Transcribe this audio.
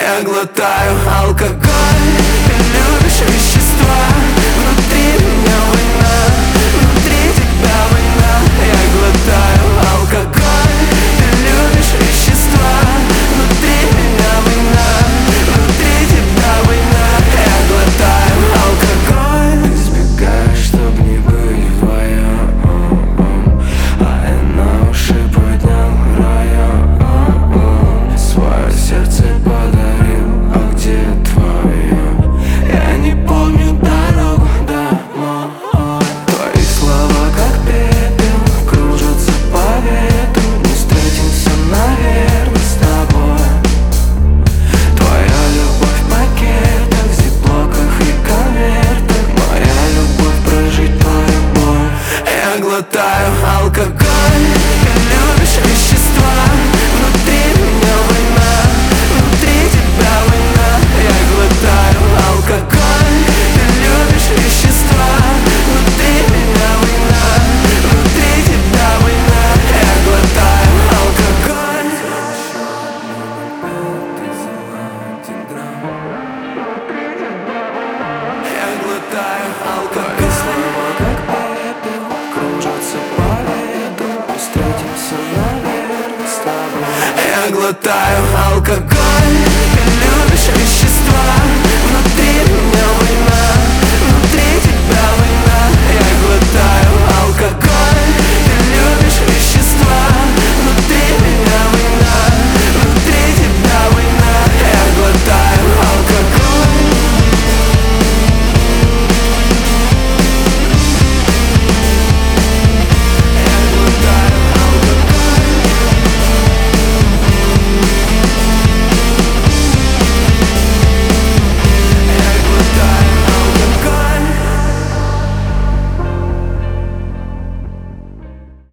Я глотаю алкоголь. Ты любишь вещества. Внутри меня война, внутри тебя война. Я глотаю алкоголь. Ты любишь вещества. Внутри меня война, внутри тебя война. Я глотаю алкоголь. Избегаю, чтоб не быть вдвоем, а я на уши поднял район. Свое сердце подарил, а где твое? Я не помню дорогу домой. Твои слова как пепел кружатся по ветру. Не встретимся, наверное, с тобой. Твоя любовь в пакетах, зиплоках и конвертах. Моя любовь прожить твою боль. Я глотаю алкоголь. Ты любишь вещества. Внутри меня война, внутри тебя война. Я глотаю алкоголь. Ты любишь вещества. Внутри меня война, внутри тебя война. Я глотаю алкоголь. Я глотаю алкоголь. Твои слова как пепел кружатся по ветру. Встретимся, наверное, с тобой. Я глотаю алкоголь.